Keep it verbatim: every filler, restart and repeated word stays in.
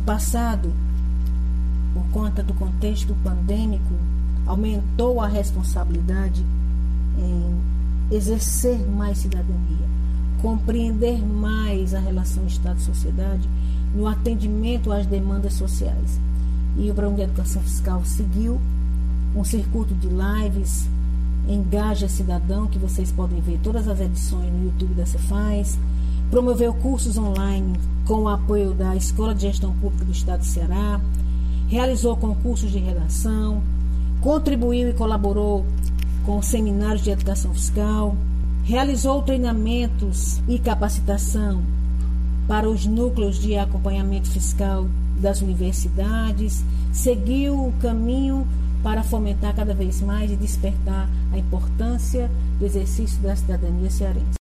passado, por conta do contexto pandêmico, aumentou a responsabilidade em exercer mais cidadania, compreender mais a relação Estado-sociedade no atendimento às demandas sociais. E o Programa de Educação Fiscal seguiu um circuito de lives, Engaja Cidadão, que vocês podem ver todas as edições no YouTube da Cefaz, promoveu cursos online com o apoio da Escola de Gestão Pública do Estado do Ceará, realizou concursos de redação, contribuiu e colaborou com seminários de educação fiscal, realizou treinamentos e capacitação para os núcleos de acompanhamento fiscal das universidades, seguiu o caminho para fomentar cada vez mais e despertar a importância do exercício da cidadania cearense.